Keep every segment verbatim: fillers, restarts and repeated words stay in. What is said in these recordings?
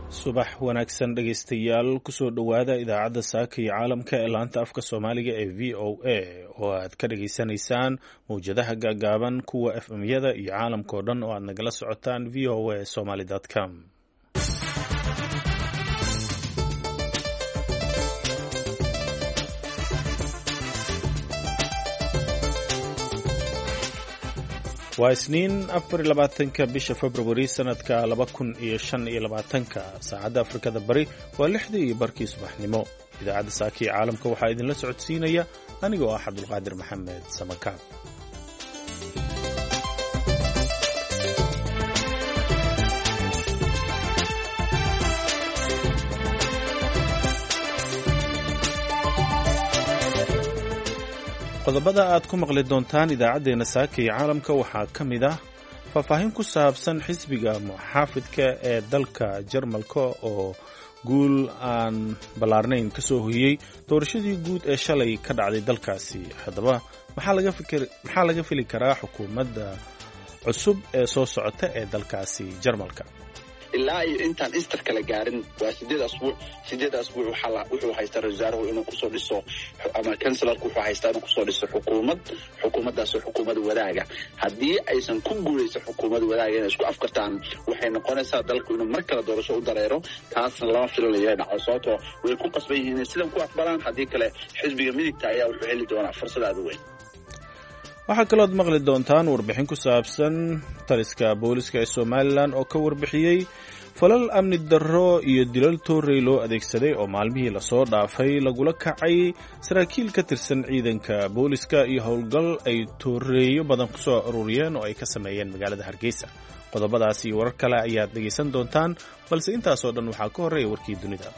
subax wanaagsan dhegaystayaal kusoo dhowaada idaacadda saaka iyo caalamka ee laanta afka soomaaliga ee v o a oo aad ka dhagaysanaysaan mawjadaha gaagaaban kuwa f m yada iyo caalamka oo dhan oo aad nagala socotaan v o a somaly com waa isniin afar iyo labaatanka bisha februari sanadka laba kun iyo shan iyo labaatanka saacadda afrikada bari waa lixdii iyo barkii subaxnimo idaacadda saaka iyo caalamka waxaa idinla socodsiinaya anigoo ah cabdulqaadir maxamed samakaab qodobada aad ku maqli doontaan idaacaddeenna saaka iyo caalamka waxaa ka mid ah faahfaahin ku saabsan xisbiga muxaafidka ee dalka jarmalka oo guul aan ballaarnayn ka soo hoyey doorashadii guud ee shalay ka dhacday dalkaasi haddaba maxaa laga fikir maxaa laga fili karaa xukuumadda cusub ee soo socota ee dalkaasi jarmalka ilaa iyo intaan istar kala gaarin waa sideed asbuuc sideed asbuuc wuxuu haystaa ra-iisul wasaaruhu inuu kusoo dhiso ama kanselarku wuxuu haystaa inuu kusoo dhiso xukuumad xukuumaddaasoo xukuumad wadaaga haddii aysan ku guulaysa xukuumad wadaaga inay isku afkartaan waxay noqonaysaa dalku inuu mar kale doorasho u dareero taasna lama filanayo dhaco sababtoo way ku qasban yihiin inay sidan ku aqbalaan haddii kale xisbiga midigta ayaa wuxuu heli doonaa fursad aada u weyn waxaa kalooad maqli doontaan warbixin ku saabsan taliska booliska ee somalilan oo ka warbixiyey falal amni darro iyo dilal toorey loo adeegsaday oo maalmihii lasoo dhaafay lagula kacay saraakiil ka tirsan ciidanka booliska iyo howlgal ay tooreeyo badan ku soo ururiyeen oo ay ka sameeyeen magaalada hargeysa qodobadaas iyo warar kale ayaad dhegaysan doontaan balse intaasoo dhan waxaa ka horreeya warkii dunida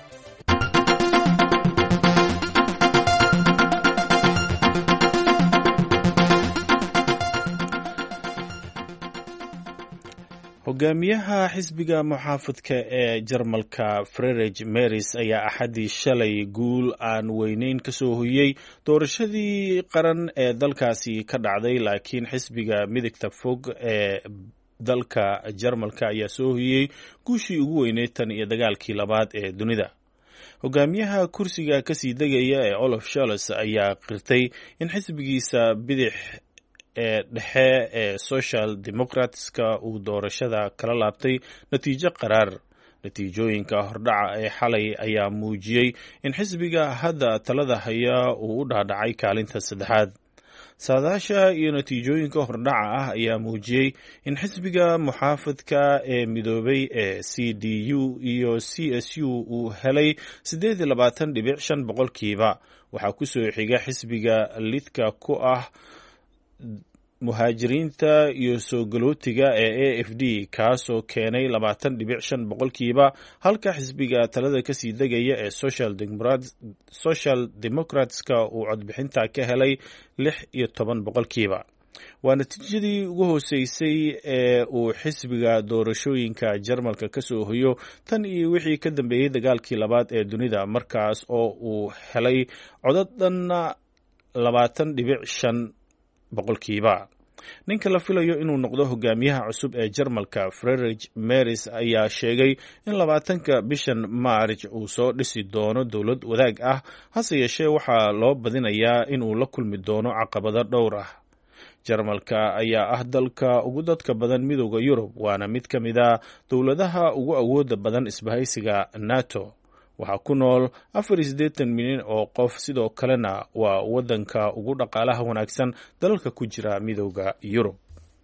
hogaamiyaha xisbiga muxaafidka ee jarmalka frerich meris ayaa axaddii shalay guul aan weyneyn ka soo hoyey doorashadii qaran ee dalkaasi ka dhacday laakiin xisbiga midigta fog ee dalka jarmalka ayaa soo hoyey guushii ugu weyneyd tan iyo dagaalkii labaad ee dunida hogaamiyaha kursiga kasii degaya ee olaf scholz ayaa qirtay in xisbigiisa bidix ee dhexe ee social democratska uu doorashada kala laabtay natiijo qaraar natiijooyinka hordhaca ee xalay ayaa muujiyey in xisbiga hadda talada haya uu u dhaadhacay kaalinta saddexaad saadaasha iyo natiijooyinka hordhaca ah ayaa muujiyey in xisbiga muxaafidka ee midoobay ee c d u iyo c s u uu helay siddeed iyo labaatan dhibic shan boqolkiiba waxaa kusoo xiga xisbiga lidka ku ah muhaajiriinta iyo soo galootiga ee a f d kaasoo keenay labaatan dhibic shan boqolkiiba halka xisbiga talada kasii degaya ee social democratska uu codbixinta ka helay lix iyo toban boqolkiiba waa natiijadii ugu hooseysay ee uu xisbiga doorashooyinka jarmalka ka soo hoyo tan iyo wixii ka dambeeyey dagaalkii labaad ee dunida markaas oo uu helay codad dhanna labaatan dhibic shan boqolkiiba ninka la filayo inuu noqdo hogaamiyaha cusub ee jarmalka frerich meris ayaa sheegay in labaatanka bishan maarj uu soo dhisi doono dowlad wadaag ah hase yeeshee waxaa loo badinayaa inuu la kulmi doono caqabado dhowr ah jarmalka ayaa ah dalka ugu dadka badan midooda yurub waana mid ka mid a dowladaha ugu awooda badan isbahaysiga nato waxaa ku nool afar iyo siddeetan milyan oo qof sidoo kalena waa waddanka ugu dhaqaalaha wanaagsan dalalka ku jira midooda yurub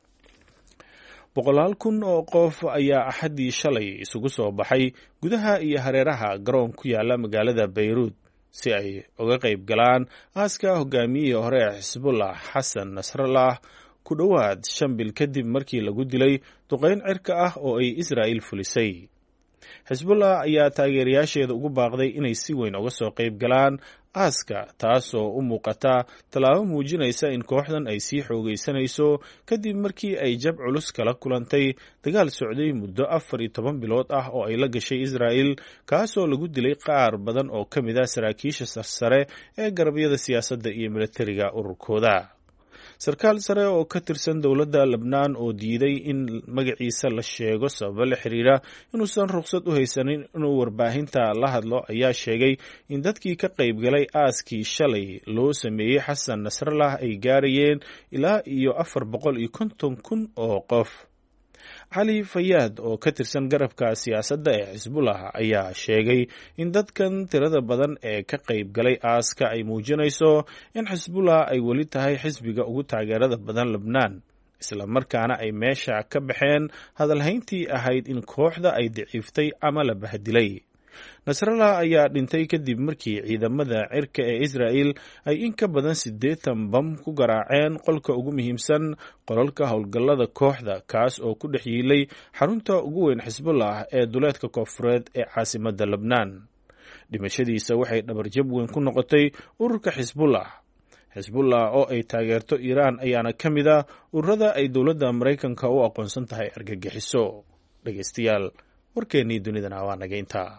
boqolaal kun oo qof ayaa axaddii shalay isugu soo baxay gudaha iyo hareeraha garoon ku yaala magaalada bayruud si ay uga qayb galaan aaska hogaamiyihii hore ee xisbullah xasan nasrallah ku dhowaad shan bil kadib markii lagu dilay duqayn cirka ah oo ay israa'iil fulisay xisbullah ayaa taageerayaasheeda ugu baaqday inay si weyn uga soo qayb galaan aaska taasoo u muuqata tallaabo muujinaysa in kooxdan ay sii xoogaysanayso kadib markii ay jab culus kala kulantay dagaal socday muddo afar iyo toban bilood ah oo ay la gashay israa'il kaasoo lagu dilay qaar badan oo ka mid ah saraakiisha sarsare ee garabyada siyaasadda iyo militariga ururkooda sarkaal sare oo ka tirsan dowladda lebnaan oo diiday in magaciisa la sheego sababo la xiriira inuusan ruqsad u haysanin inuu warbaahinta la hadlo ayaa sheegay in dadkii ka qaybgalay aaskii shalay loo sameeyey xasan nasrallah ay gaarayeen ilaa iyo afar boqol iyo konton kun oo qof. cali fayaad oo ka tirsan garabka siyaasadda ee xisbullah ayaa sheegay in dadkan tirada badan ee ka qayb galay aaska ay muujinayso in xisbullah ay weli tahay xisbiga ugu taageerada badan lebnaan, isla markaana ay meesha ka baxeen hadalhayntii ahayd in kooxda ay daciiftay ama la bahdilay. nasrallah ayaa dhintay kadib markii ciidamada cirka ee israa'il ay in ka badan siddeetan bam ku garaaceen qolka ugu muhiimsan qolalka howlgallada kooxda, kaas oo ku dhex yiilay xarunta ugu weyn xisbullah ee duleedka koonfureed ee caasimadda lebnaan. dhimashadiisa waxay dhabarjab weyn ku noqotay ururka xisbullah. xisbullah oo ay taageerto iiraan ayaana ka mid ah ururada ay dowladda maraykanka u aqoonsan tahay argagixiso. dhegaystayaal, warkeennii dunidana waa naga intaa.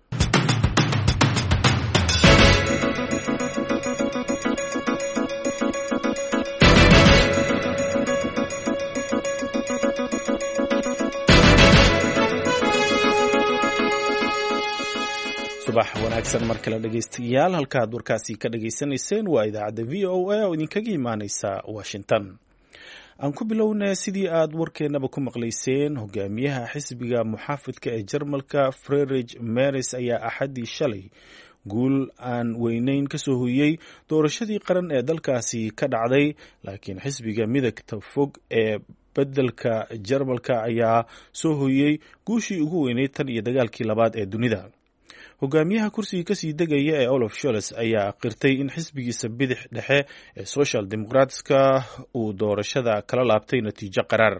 subax wanaagsan mar kale dhegaystayaal, halkaad warkaasi ka dhagaysanayseen waa idaacadda v o a oo idinkaga imaaneysa Washington. aan ku bilownay sidii aad warkeenaba ku maqlayseen, hogaamiyaha xisbiga muxaafidka ee Jarmalka Friedrich Merz ayaa axadii shalay guul aan weyneyn ka soo hoyey doorashadii qaran ee dalkaasi ka dhacday, laakiin xisbiga midagta fog ee beddelka Jarmalka ayaa soo hoyey guushii ugu weyneyd tan iyo dagaalkii labaad ee dunida. hogaamiyaha kursiga kasii degaya ee Olaf Scholz ayaa qirtay in xisbigiisa bidix dhexe ee Social Democratska uu doorashada kala laabtay natiijo qaraar.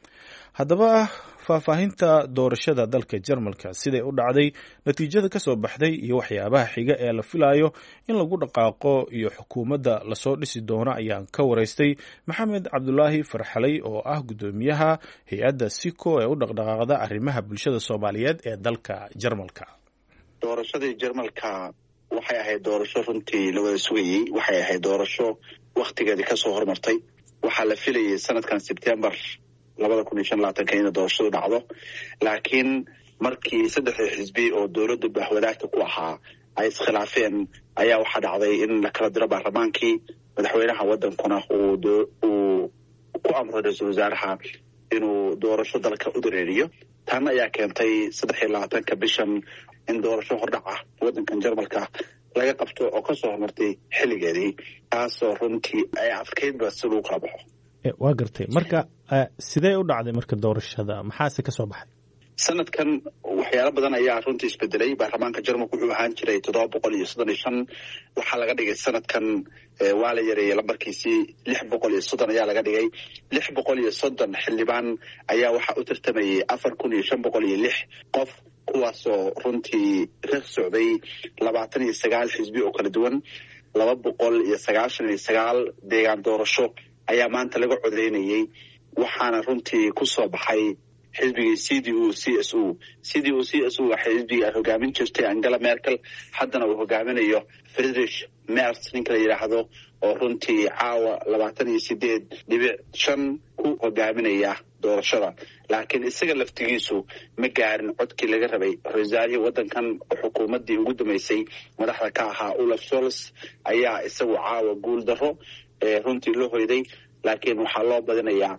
haddaba faahfaahinta doorashada dalka Jarmalka siday u dhacday, natiijada ka soo baxday iyo waxyaabaha xiga ee la filayo in lagu dhaqaaqo iyo xukuumadda lasoo dhisi doono ayaan ka waraystay Maxamed Cabdulaahi Farxalay oo ah gudoomiyaha hay-adda Siko ee u dhaqdhaqaaqda arrimaha bulshada Soomaaliyeed ee dalka Jarmalka. doorashadii Jarmalka waxay ahayd doorasho runtii la wada sugayey, waxay ahayd doorasho wakhtigeedii ka soo hormartay. waxaa la filayay sanadkan Sebtembar labada kun iyo shan iyo labaatanka in doorashadu dhacdo, laakiin markii saddexdii xisbi oo dowladda bahwadaagta ku ahaa ay iskhilaafeen ayaa waxaa dhacday in la kala diro baarlamaankii. madaxweynaha wadankuna uu uu ku amray ra-iisul wasaaraha inuu doorasho dalka u dareeriyo. tan ayaa keentay saddex iyo labaatanka bishan in doorasho hordhac ah wadankan Jarmalka laga qabto oo ka soo hormartay xilligeedii, taasoo runtii ay adkeydba si lagu kala baxo. waa gartay. marka sidee u dhacday marka doorashada, maxaase ka soo baxay? sanadkan waxyaalo badan ayaa runtii isbedelay. baarlamaanka Jarmalka wuxuu ahaan jiray toddoba boqol iyo soddon iyo shan, waxaa laga dhigay sanadkan waa la yareeyey lambarkiisii lix boqol iyo soddon ayaa laga dhigay. lix boqol iyo soddon xildhibaan ayaa waxaa u tartamayay afar kun iyo shan boqol iyo lix qof, kuwaasoo runtii reer socday labaatan iyo sagaal xisbi oo kala duwan. laba boqol iyo sagaashan iyo sagaal deegaan doorasho ayaa maanta laga codeynayey, waxaana runtii ku soo baxay xisbigii C D U C S U. C D U C S U waxay xisbigii ay hogaamin jirtay Angela Merkel, haddana uu hogaaminayo Friedrich Merz ninka la yidhaahdo, oo runtii caawa labaatan iyo sideed dhibic shan ku hogaaminaya doorashada. laakiin isaga laftigiisu ma gaarin codkii laga rabay. ra-iisul wasaarihii wadankan oo xukuumaddii ugu dambeysay madaxda ka ahaa Olaf Scholz ayaa isagu caawa guul darro ee runtii loo hoyday, laakiin waxaa loo badinayaa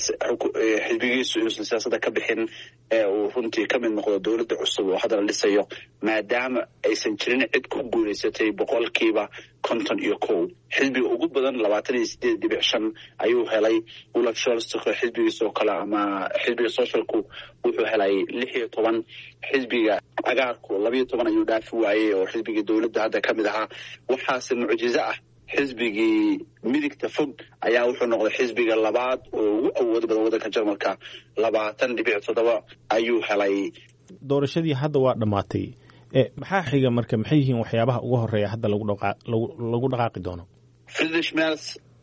xisbigiisu inuusan siyaasadda ka bixin ee uu runtii ka mid noqdo dowladda cusub oo hadda la dhisayo, maadaama aysan jirin cid ku guulaysatay boqolkiiba konton iyo kow. xisbiga ugu badan labaatan iyo sideed dhibic shan ayuu helay Olaf Scholz. xisbigiisa oo kale ama xisbiga socialku wuxuu helay lix iyo toban. xisbiga cagaarku labiyo toban ayuu dhaafi waayey oo xisbigii dowladda hadda ka mid ahaa. waxaase mucjizo ah, xisbigii midigta fog ayaa wuxuu noqday xisbiga labaad oo ugu awood badan wadanka Jarmalka, labaatan dhibic toddoba ayuu helay. doorashadii hadda waa dhammaatay. maxaa xiga marka? maxay yihiin waxyaabaha ugu horeeya hadda lagu lagu dhaqaaqi doono? Friedrich Merz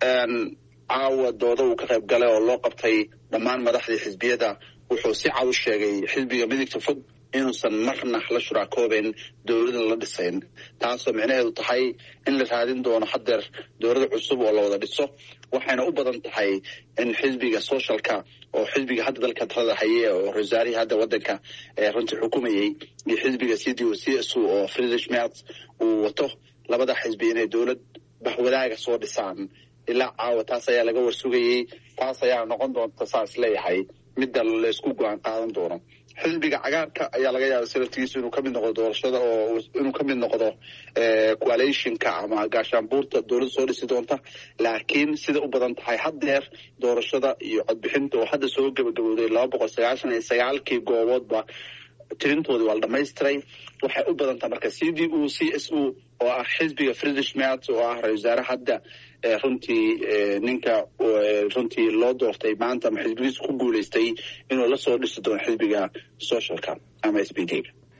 caawa dooda uu ka qayb galay oo loo qabtay dhammaan madaxdii xisbiyada wuxuu si cad u sheegay xisbiga midigta fog inuusan marna la shuraakooben dowladda la dhisayn, taasoo micnaheedu tahay in la raadin doono haddeer dowlada cusub oo la wada dhiso. waxayna u badan tahay in xisbiga socialka oo xisbiga hadda dalka talada haye oo rasaarihii hadda wadanka runtii xukumayay iyo xisbiga c d o c s oo Friedrich Merz uu wato, labada xisbi inay dowlad bahwadaaga soo dhisaan ilaa caawa. taas ayaa laga warsugayey, taas ayaa noqon doonta saas leeyahay midda la isku go-aan qaadan doono. xisbiga cagaarka ayaa laga yaaba sanadkiisu inuu kamid noqdo doorashada oo inuu kamid noqdo coalitionka ama gaashaanbuurta dowladda soo dhisi doonta. laakiin sida u badan tahay haddeer doorashada iyo codbixinta oo hadda soo gabagabowday laba boqol sagaashan iyo sagaalkii gooboodba tirintoodii waa la dhamaystiray. waxay u badan tahay marka c d u c s u oo ah xisbiga Friedrich Merz oo ah ra-iisul wasaare hadda runtii ninka runtii loo doortay maanta ama xisbigiisa ku guulaystay inuu la soo dhisi doono xisbiga socialka ama S P D.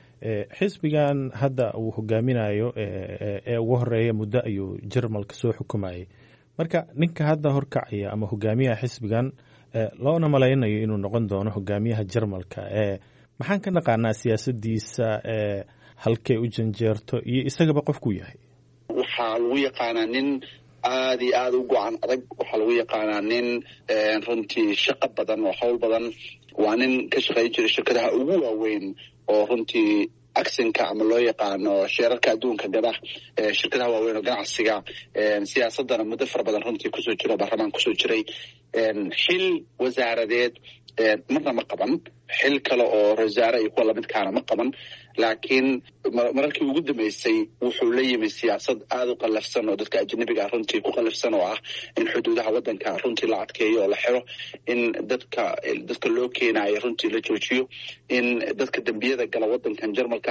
xisbigan hadda uu hogaaminayo ee ugu horeeya muddo ayuu Jarmalka soo xukumayay. marka ninka hadda horkacaya ama hogaamiyaha xisbigan loona malaynayo inuu noqon doono hogaamiyaha Jarmalka, maxaan ka naqaanaa siyaasadiisa, halkay u janjeerto iyo isagaba qofku yahay? waxaa lagu yaqaanaa nin aad iyo aad u go-aan adag, waxaa lagu yaqaanaa nin runtii shaqo badan oo hawl badan. waa nin ka shaqayn jiray shirkadaha ugu waaweyn oo runtii acsinka ama loo yaqaano sheerarka adduunka gada shirkadaha waaweyn oo ganacsiga, siyaasadana muddo fara badan runtii kusoo jiro, baarlamaan kusoo jiray. xil wasaaradeed marna ma qaban, xil kale oo rasaare iyo kuwa lamidkaana ma qaban. laakiin mararkii ugu dambeysay wuxuu la yimi siyaasad aada u qallafsan oo dadka ajnabiga runtii ku qallafsan oo ah in xuduudaha wadanka runtii la adkeeyo oo la xiro, in dadka dadka loo keenayo runtii la joojiyo, in dadka dembiyada gala wadankan Jarmalka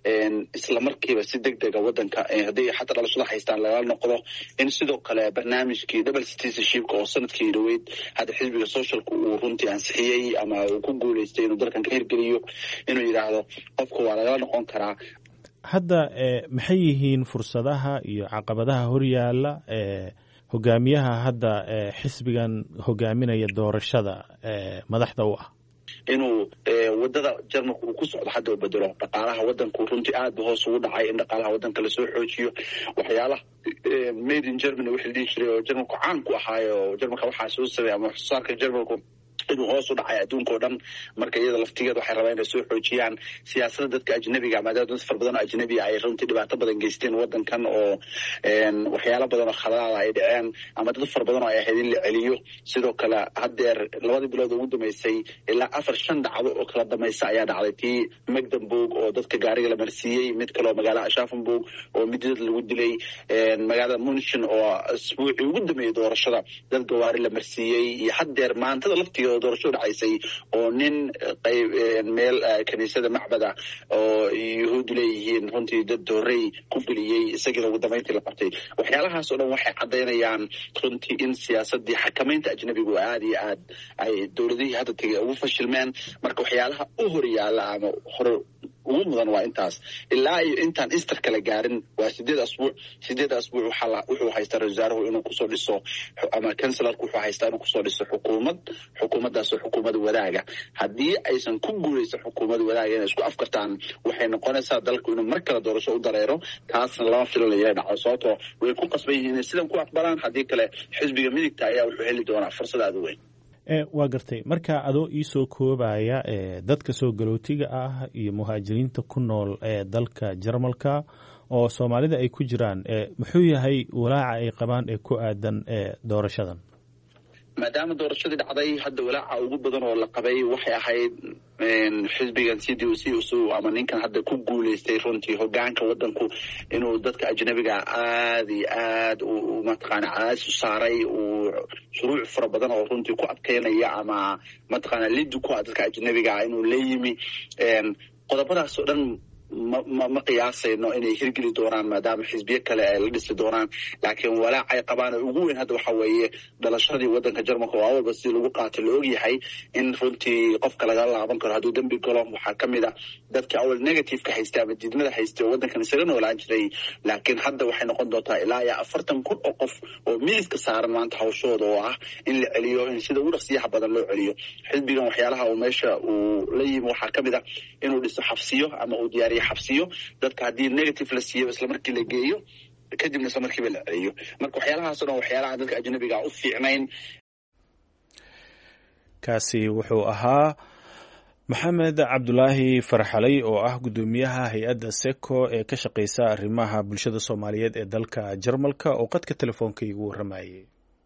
isla markiiba si degdega wadanka hadday xataa dhalashada haystaan lagala noqdo, in sidoo kale barnaamijkii double citizenshipka oo sanadkii dhaweyd hadda xisbiga socialka uu runtii ansixiyey ama uu ku guulaystay inuu dalkan ka hirgeliyo, inuu yidhaahdo qofka waa lagala noqon karaa. hadda maxay yihiin fursadaha iyo caqabadaha horyaala hogaamiyaha hadda xisbigan hogaaminaya doorashada madaxda u ah? inuu wadada Jarmalka uu ku socdo hadda u bedelo. dhaqaalaha wadanku runtii aad buu hoos ugu dhacay, in dhaqaalaha wadanka lasoo xoojiyo. waxyaalaha made in Germany wixii la dhihi jiray oo Jarmalku caan ku ahaayo, Jarmalka waxaa soo sameeyay ama waxsoosaarka Jarmalku inuu hoos u dhacay adduunka oo dhan. marka iyada laftigeeda waxay rabaan inay soo xoojiyaan siyaasadda dadka ajnabiga, maadaama dad fara badan oo ajnabi ay runtii dhibaato badan geysteen wadankan oo waxyaalo badan oo khalaada ay dhaceen ama dad fara badan oo ay ahayd in la celiyo. sidoo kale haddeer labadii bilood ugu dambeysay ilaa afar shan dhacdo oo kala dambaysa ayaa dhacday. tii Magdeburg oo dadka gaariga la marsiiyey, mid kale oo magaalada Aschaffenburg oo midad lagu dilay, magaalada München oo asbuucii ugu dambeeyay doorashada dad gawaari la marsiiyey, iyo haddeer maantada laftigeeda doorasho dhacaysay oo nin qayb meel kaniisada macbada oo yuhuud leeyihiin runtii dad doorey ku geliyey, isagiina ugu dambeyntii la qabtay. waxyaalahaas oo dhan waxay caddaynayaan runtii in siyaasadii xakamaynta ajnabigu aad iyo aad ay dowladihii hadda tegay ugu fashilmeen. marka waxyaalaha u horyaala ama hore ugu mudan waa intaas. ilaa iyo intaan Easter kala gaarin waa sideed asbuuc sideed asbuuc waxaa wuxuu haystaa ra-iisul wasaaruhu inuu kusoo dhiso ama kansalarku wuxuu haystaa inuu kusoo dhiso xukuumad xukuumaddaasoo xukuumad wadaaga. haddii aysan ku guulaysan xukuumad wadaaga inay isku afkartaan, waxay noqonaysaa dalku inuu mar kale doorasho u dareero. taasna lama filanayo dhaco, sababtoo way ku qasban yihiin inay sidan ku aqbalaan. haddii kale xisbiga midigta ayaa wuxuu heli doonaa fursad aada u weyn. waa gartay. marka adoo iisoo koobaya dadka soo galootiga ah iyo muhaajiriinta ku nool ee dalka Jarmalka oo Soomaalida ay ku jiraan, muxuu yahay walaaca ay qabaan ee ku aadan doorashadan? maadaama doorashadii dhacday, hadda walaaca ugu badan oo la qabay waxay ahayd xisbigan c d o c s ama ninkan hadda ku guulaystay runtii hogaanka wadanku inuu dadka ajnabiga aad iyo aad mataqaana cadaadis u saaray, uu shuruuc fara badan oo runtii ku adkeynaya ama mataqaana lidi ku ah dadka ajnabiga inuu la yimi. qodobadaas oo dhan ma ma qiyaasayno inay hirgeli doonaan maadaama xisbiyo kale ay la dhisi doonaan laakiin walaac ay qabaan ugu weyn hadda waxa weeye dhalashadii waddanka Jarmalka oo awalba si lagu qaatay la og yahay in runtii qofka laga laaban karo hadduu dambi galo waxaa ka mid ah dadka awal negative ka haysta ama diidmada haysta waddankan isaga noolaan jiray laakiin hadda waxay noqon doontaa ilaa iyo afartan kun oo qof oo miiska saaran maanta hawshooda oo ah in la celiyo in sida ugu dhaqsiyaha badan loo celiyo xisbigan waxyaalaha uu meesha uu la yimi waxaa ka mid ah inuu dhiso xabsiyo ama uu diyaariyo xabsiyo dadka haddii negative la siiyo isla markii la geeyo kadibna isla markiiba la celiyo marka waxyaalahaas oo dhan waxyaalaha dadka ajnabiga u fiicnayn. kaasi wuxuu ahaa maxamed cabdulaahi farxalay oo ah guddoomiyaha hay-adda seko ee ka shaqeysa arrimaha bulshada soomaaliyeed ee dalka Jarmalka oo qadka telefoonka igu waramayay.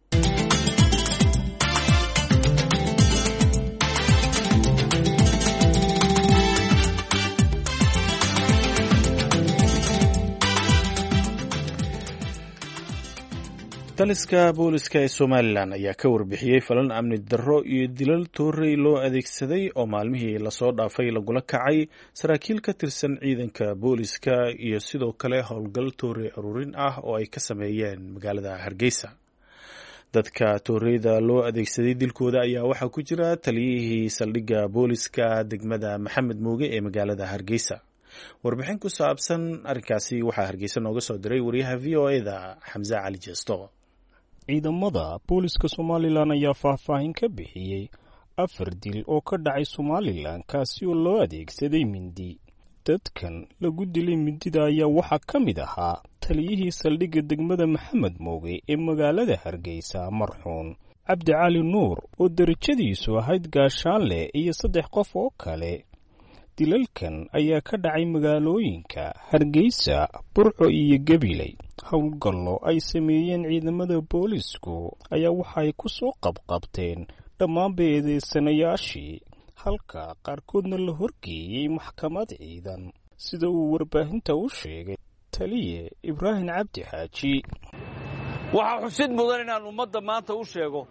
taliska booliska ee Somaliland ayaa ka warbixiyay falan amni darro iyo dilal toorey loo adeegsaday oo maalmihii lasoo dhaafay lagula kacay saraakiil ka tirsan ciidanka booliska iyo sidoo kale howlgal toorey aruurin ah oo ay ka sameeyeen magaalada Hargeysa. dadka tooreyda loo adeegsaday dilkooda ayaa waxaa ku jira taliyihii saldhigga booliska degmada Maxamed Mooge ee magaalada Hargeysa. warbixin ku saabsan arrinkaasi waxaa Hargeysa nooga soo diray wariyaha V O A da Xamza Cali Jesto. ciidamada booliska Somaliland ayaa faahfaahin ka bixiyay afar dil oo ka dhacay Somaliland kaasi oo loo adeegsaday mindi. dadkan lagu dilay mindida ayaa waxaa ka mid ahaa taliyihii saldhigga degmada Maxamed Mooge ee magaalada Hargeysa marxuun Cabdi Cali Nuur oo darajadiisu ahayd gaashaanle iyo saddex qof oo kale. dilalkan ayaa ka dhacay magaalooyinka Hargeysa, Burco iyo Gabiley. howlgallo ay sameeyeen ciidamada boolisku ayaa waxay ku soo qabqabteen dhammaan eedeysanayaashii halka qaarkoodna la horgeeyay maxkamad ciidan sida uu warbaahinta u sheegay taliye Ibraahim Cabdi Xaaji. waxaa xusid mudan inaan ummadda maanta u sheego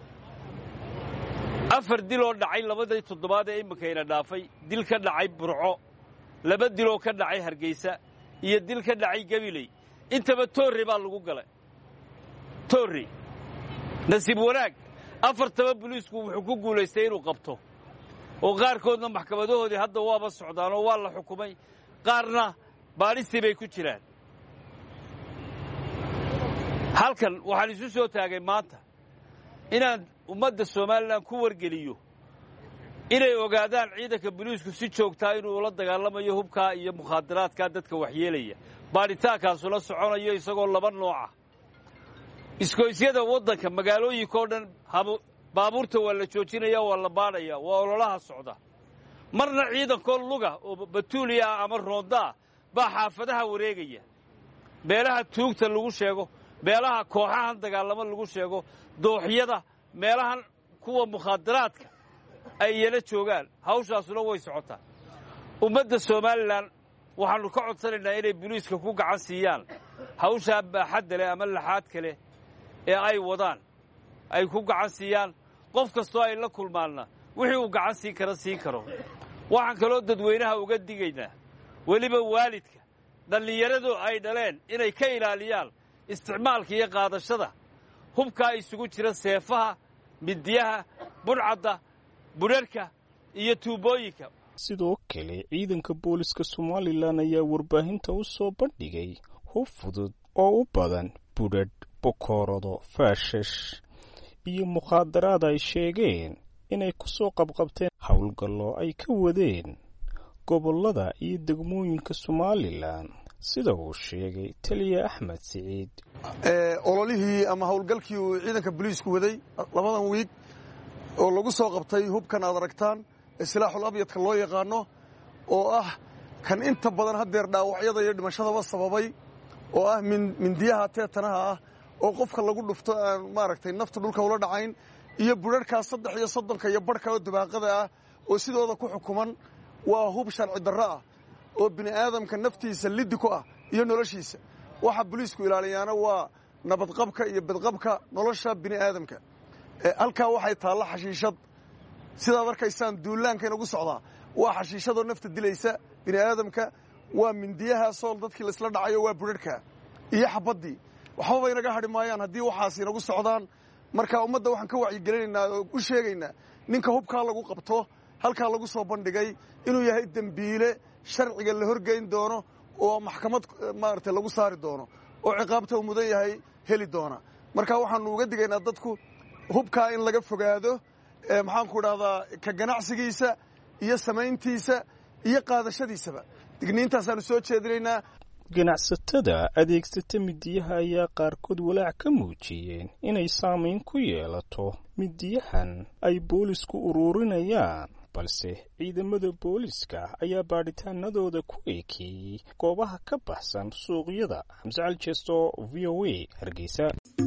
afar dil oo dhacay labadii toddobaad ee imikayna dhaafay dil ka dhacay Burco laba dil oo ka dhacay Hargeysa iyo dil ka dhacay Gabiley intaba toorey baa lagu galay. toorey nasiib wanaag afartaba booliisku wuxuu ku guulaystay inuu qabto oo qaarkoodna maxkamadahoodii hadda waaba socdaan oo waa la xukumay qaarna baaristii bay ku jiraan. halkan waxaan isu soo taagay maanta inaan ummadda Somaliland ku wargeliyo inay ogaadaan ciidanka booliisku si joogtaa inuu ula dagaalamayo hubka iyo mukhaadaraadka dadka waxyeelaya. baaritaankaas la soconayo isagoo laba nooc ah. iskooysyada waddanka magaalooyinka oo dhan baabuurta waa la joojinaya waa la baadhaya waa ololaha socda. marna ciidankoo luga oo batuuliya ama roonda baa xaafadaha wareegaya meelaha tuugta lagu sheego meelaha kooxahan dagaalamo lagu sheego dooxyada meelahan kuwa mukhaadaraadka ay yala joogaan. hawshaasuna way socotaa. ummadda Somaliland waxaanu ka codsanaynaa inay booliiska ku gacan siiyaan hawsha baaxadda leh ama laxaad kale ee ay wadaan ay ku gacan siiyaan qof kastoo ay la kulmaanna wixii uu gacan siin kara siin karo. waxaan kaloo dadweynaha uga digaynaa weliba waalidka dhallinyaradu ay dhaleen inay ka ilaaliyaan isticmaalka iyo qaadashada hubka isugu jira seefaha midiyaha burcadda burarka iyo tuubooyinka. sidoo kale ciidanka booliska Somaliland ayaa warbaahinta u soo bandhigay hub fudud oo u badan budhadh, bokoorado, faashash iyo mukhaadaraad ay sheegeen inay ku soo qabqabteen howlgallo ay ka wadeen gobollada iyo degmooyinka Somaliland sida uu sheegay taliye Axmed Siciid. ololihii ama howlgalkii uu ciidanka booliisku waday labadan wiig oo lagu soo qabtay hubkan aad aragtaan silaaxul abyadka loo yaqaano oo ah kan inta badan hadeer dhaawacyada iyo dhimashadaba sababay oo ah mindiyaha teetanaha ah oo qofka lagu dhufto aan maaragtay nafta dhulka ula dhacayn iyo burarkaas saddex iyo soddonka iyo barhka oo dubaaqada ah oo sidooda ku xukuman waa hub sharci darro ah oo bini aadamka naftiisa liddi ku ah iyo noloshiisa. waxa booliisku ilaaliyaana waa nabadqabka iyo badqabka nolosha bini aadamka. halkaa waxay taalla xashiishad sidaad arkaysaan duulaanka inagu socdaa waa xashiishadoo nafta dilaysa bini aadamka waa mindiyaha sool dadkii laisla dhacayo waa budharhka iyo xabaddii waxbaba inaga hadhi maayaan haddii waxaas inagu socdaan marka ummadda waxaan ka wacyigelinaynaa oo u sheegaynaa ninka hubkaa lagu qabto halkaa lagu soo bandhigay inuu yahay dembiile sharciga la horgeyn doono oo maxkamad maaragtay lagu saari doono oo ciqaabta uu mudan yahay heli doona marka waxaanu uga digaynaa dadku hubkaa in laga fogaado maxaanku idhahdaa ka ganacsigiisa iyo samayntiisa iyo qaadashadiisaba digniintaasaanu soo jeedinaynaa ganacsatada adeegsata midiyaha ayaa qaarkood walaac ka muujiyeen inay saamayn ku yeelato midiyahan ay boolisku uruurinayaan balse ciidamada booliska ayaa baadhitaanadooda ku eekeeyey goobaha ka baxsan suuqyada. xamse cali jeesto v o a hargeysa.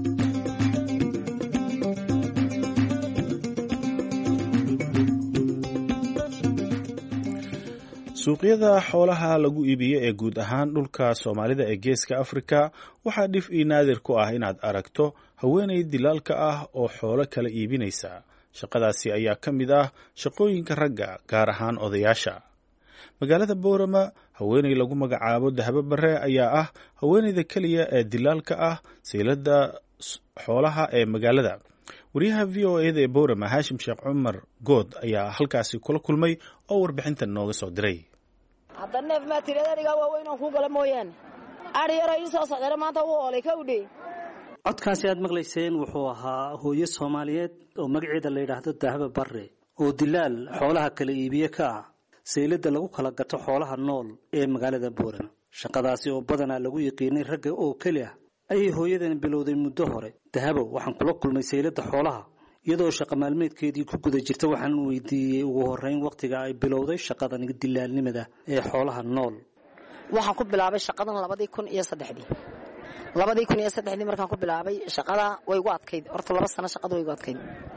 suuqyada xoolaha lagu iibiyo ee guud ahaan dhulka soomaalida ee geeska afrika waxaa dhif ii naadir ku ah inaad aragto haweenay dilaalka ah oo xoolo kala iibinaysa. shaqadaasi ayaa ka mid ah shaqooyinka ragga gaar ahaan odayaasha. magaalada boorama haweenay lagu magacaabo dahabo bare ayaa ah haweenayda keliya ee dilaalka ah saylada xoolaha ee magaalada. wariyaha v o eda ee boorama haashim sheekh cumar good ayaa halkaasi kula kulmay oo warbixintan nooga soo diray. hadda neef maa tirada anigaa waaweynaan kuu gala mooyaane adhi yaro ii soo socdana maanta wuu oolay ka udhe. codkaasi aad maqlayseen wuxuu ahaa hooyo soomaaliyeed oo magaceeda la yidhaahdo dahaba bare oo dilaal xoolaha kala iibiye ka ah saylada lagu kala gato xoolaha nool ee magaalada boorama. shaqadaasi oo badanaa lagu yiqiinay ragga oo keli ah ayay hooyadan bilowday muddo hore. dahabo waxaan kula kulmay saylada xoolaha iyadoo shaqa maalmeedkeedii ku guda jirta. waxaan weydiiyey ugu horreyn wakhtiga ay bilowday shaqadan dilaalnimada ee xoolaha nool. waxaan ku bilaabay shaqadan labadii kun iyo saddexdii labadii kun iyo saddexdii markaan ku bilaabay shaqada way igu adkayd. horta laba sano shaqada way igu adkayd.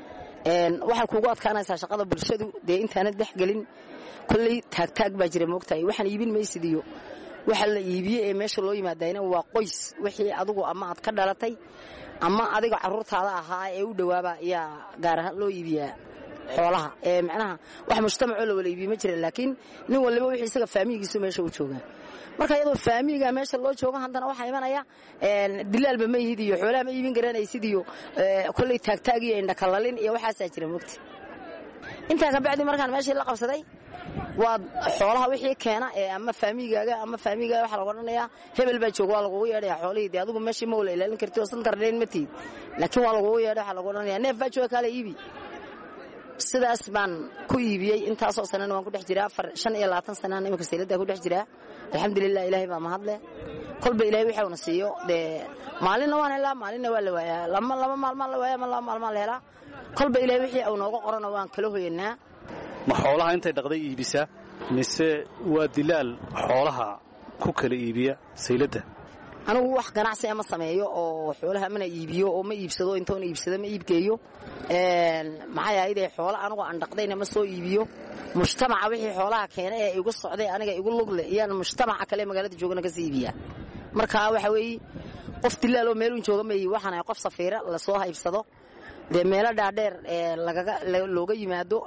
waxay kuugu adkaanaysaa shaqada bulshadu dee intaanad dhex gelin kolley taagtaag baa jira moogtahay. waxaan iibin maysid iyo waxa la iibiye ee meesha loo yimaadayna waa qoys wixii adigu ama aad ka dhalatay ama adiga carruurtaada ahaa ee u dhowaaba ayaa gaar ahaan loo iibiyaa xoolaha. ee macnaha wax mujtamacoo la wala iibiye ma jira laakiin nin waliba wixii isaga faamigiisu meesha u joogaa. marka iyadoo faamiga meesha loo joogo haddana waxaa imanaya dilaalba ma yihid iyo xoolaha ma iibin garanaysid iyo kolley taagtaag iyo indhakalalin iyo waxaasaa jira mogta. intaa ka bacdi markaan meeshii la qabsaday waa xoolaha wixii keena ee ama faamigaaga ama faamigaaga waxa lagu odhanayaa hebel baa jooga waa lagugu yeedhayaa xoolihii dee adigu meeshii ma wala ilaalin kartid oo santar dheyn ma tihid laakiin waa lagugu yeedha waxa lagu odhanayaa neef baa jooga kaala iibi. sidaas baan ku iibiyey intaasoo sanana waan ku dhex jiraa shan iyo labaatan sanana imika sayladaa ku dhex jiraa. alxamdulilah ilaahay baa mahadle. kolba ilaahay waxa uuna siiyo dee maalinna waan helaa maalinna waa la waayaa. lama laba maalmaan la waaya ama laba maalmaan la helaa. kolba ilaahay wixii uu nooga qorana waan kala hoyanaa. ma xoolaha intay dhaqday iibisa mise waa dilaal xoolaha ku kala iibiya sayladda? anigu wax ganacsi ama sameeyo oo xoolaha mana iibiyo oo ma iibsado intoon iibsado ma iibgeeyo. maxaa yahay xoolo anigu aan dhaqdayna ma soo iibiyo. mujtamaca wixii xoolaha keenay ee igu socday aniga igu lugle iyaan mujtamaca kale magaalada joogana ka sii iibiyaa. marka waxa weeye qof dilaal oo meelun jooga ma iibi. waxaan ahay qof safiira la soo haybsado dee meelo dhaadheer looga yimaado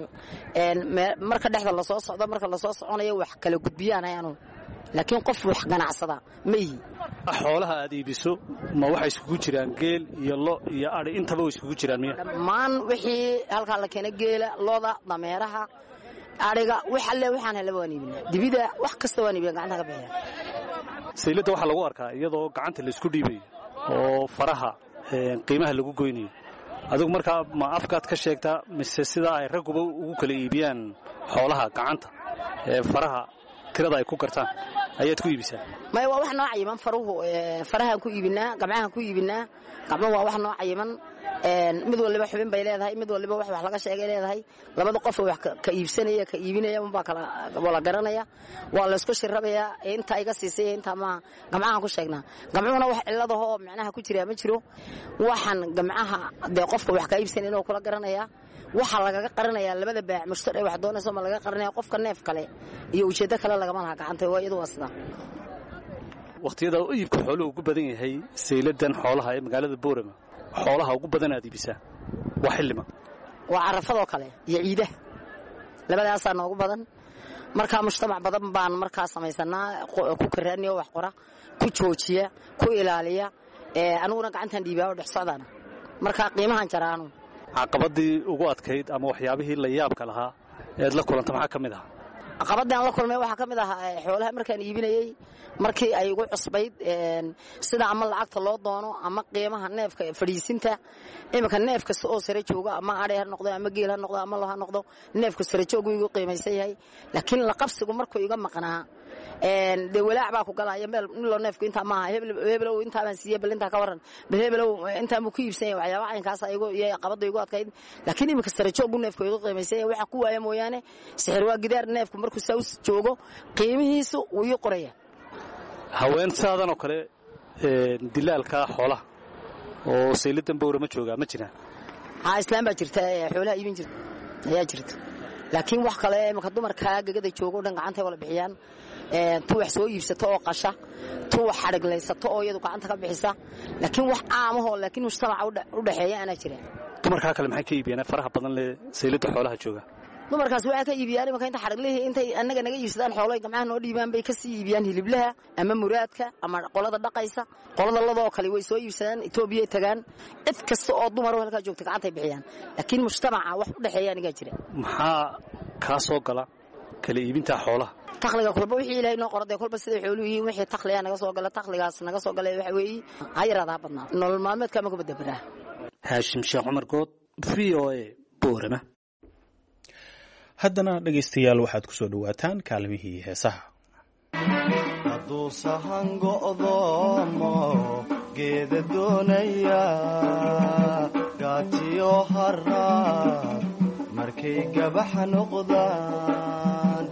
marka dhexda lasoo socdo marka lasoo soconayo wax kala gudbiyaan anu laakiin qof wax ganacsada ma ihi. xoolaha aad iibiso ma waxay isugu jiraan geel iyo lo iyo adhi intaba way isugu jiraan miya? dhammaan wixii halkaa la keena geela loda dameeraha adhiga wax alle waxaan helaba waan iibinaa. dibida wax kasta waan iibina gacanta ka bixiya. sayladda waxaa lagu arkaa iyadoo gacanta laisku dhiibayo oo faraha qiimaha lagu goynayo. adigu markaa ma afkaad ka sheegtaa mise sidaa ay ragguba ugu kala iibiyaan xoolaha gacanta ee faraha tirada ay ku gartaan ayaad ku iibisaa? maya waa wax noo cayiman faruhu farahaan ku iibinaa gabcahaan ku iibinaa. gabco waa wax noo cayiman mid waliba xubin bay leedahay mid waliba wax wax laga sheegay leedahay. labada qof wax ka iibsanaya ka iibinaya unbaa kala wala garanaya. waa la isku shirabayaa inta iga siisay inta ma gabcahaan ku sheegnaa. gabcuhuna wax ciladaho oo macnaha ku jira ma jiro. waxaan gabcaha dee qofka wax ka iibsanay inuu kula garanaya. waxa lagaga qaranayaa labada baac mushtari wax doonayso ma laga qaranaya qofka neef kale iyo ujeeddo kale lagama laha gacanta waa iyadu wasda. waqtiyada iibka xooluhu ugu badan yahay sayladan xoolaha ee magaalada boorama xoolaha ugu badan aad iibisaa waa xillima? waa carafadoo kale iyo ciidaha labadaasaa noogu badan. markaa mujtamac badan baan markaa samaysanaa ku karaaniyo wax qora ku joojiya ku ilaaliya aniguna gacantan dhiibaa oo dhex socdaana markaa qiimahan jaraanu caqabadii ugu adkayd ama waxyaabihii la yaabka lahaa eed la kulanta maxaa ka mid ah caqabadii aan la kulmay waxaa ka mid ah xoolaha markaan iibinayay markii ay ugu cusbayd sida ama lacagta loo doono ama qiimaha neefka fadhiisinta iminka neef kasta oo sare jooga ama adhay ha noqdo ama geel ha noqdo ama lo ha noqdo neefka sare joogu igu qiimaysan yahay laakiin la qabsigu markuu iga maqnaa de walaac baa ku galaya meel nilo neefku intaa maaha hebelow intaa baan siiyey bal intaa ka waran bal hebelow intaa muu ku iibsan yahay waxyaaba caynkaas igu iyo caqabada igu adkayd laakiin iminka sare joogu neefku igu qiimaysan yahay waxa ku waaya mooyaane sixir waa gidaar neefku markuu saus joogo qiimihiisu wuu ii qoraya haween saadan oo kale dilaalka xoolaha oo saylidan bowra ma jooga ma jiraan ha islaam baa jirta xoolaha iibin jirta ayaa jirta laakiin wax kale marka dumarka gagada joogo dhan gacanta wala bixiyaan ee tu wax soo iibsato oo qasha tu wax xariglaysato oo iyadu gacanta ka bixisa laakiin wax caamaho laakiin mujtamaca u dhaxeeya ana jireen dumarka kale maxay ka iibiyaan faraha badan le saylida xoolaha jooga dumarkaas waxa ka iibiyaan marka inta xariglihii intay anaga naga iibsadaan xoolo gacmaha noo dhiibaan bay ka sii iibiyaan hiliblaha ama muraadka ama qolada dhaqaysa qolada ladoo kale way soo iibsadaan Itoobiya tagaan cid kasta oo dumar halka joogta gacanta bixiyaan laakiin mujtamaca wax u dhaxeeya aniga jira maxaa ka soo gala kala iibinta xoolaha takhliga kulba wixii ilaahay noo qorday kulba sida xooluhu yihiin wixii takhliga naga soo gala takhligaas naga soo galay waxa weeye hayradaa badnaa nolol maalmeedka ma ku badbaraa Haashim Sheekh Umar Good V O A Boorama haddana dhegaystayaal waxaad ku soo dhawaataan kaalmihii heesaha hadduu sahan go'doomo geeda doonaya gaatiyo haraad markay gabax noqdaan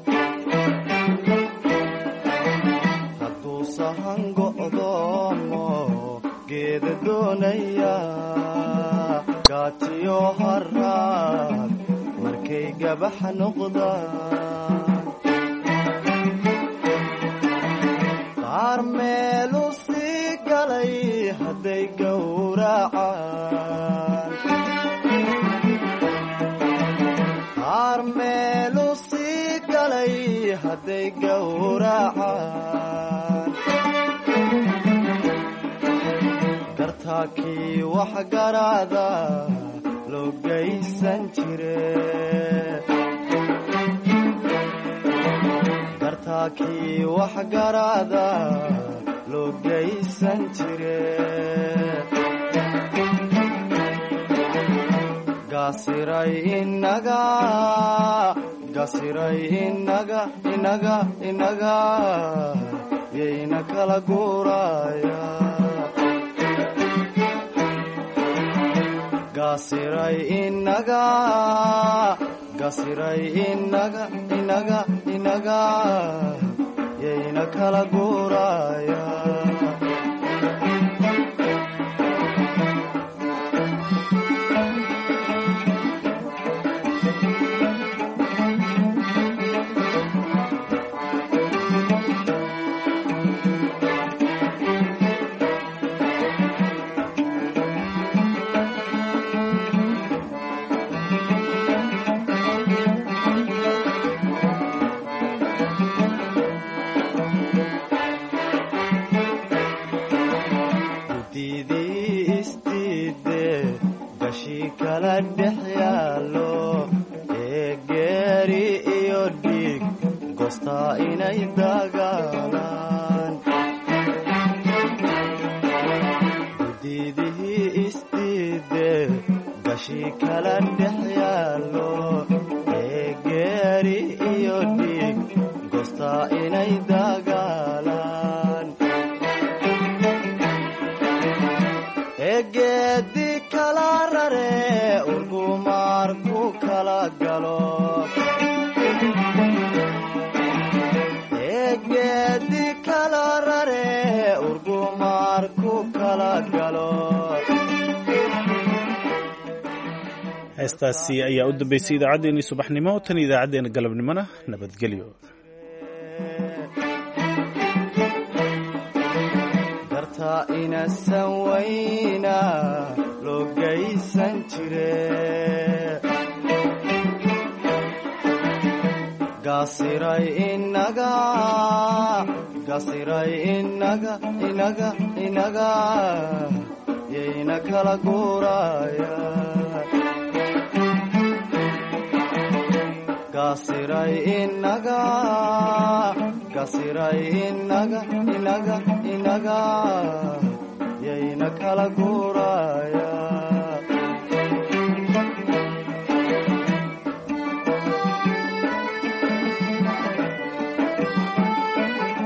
hadduu sahan go'doomo geeda doonaya gaatiyo haraad markay gabax noqdaan qaar meelu sii galay hadday gowracaan qaar meelu sii galay hadday gowracaan gartaakii wax garaada loo geysan jire gartaakii wax garaada loo geysan jire gaasiray inaga gaasiray inaga inaga inaga yayna kala guuraya gaasiray inaga gaasiray inaga inaga inaga yayna kala guuraya heestaasi ayaa u dambeysay idaacaddeenii subaxnimo tan idaacaddeenna galabnimona nabadgelyo gartaa inasan wayna loo geysan jire gasiray inaga gasiray inaga inaga inaga yayna kala guuraya gasiray inaga gasiray inaga inaga inaga yayna kala guuraya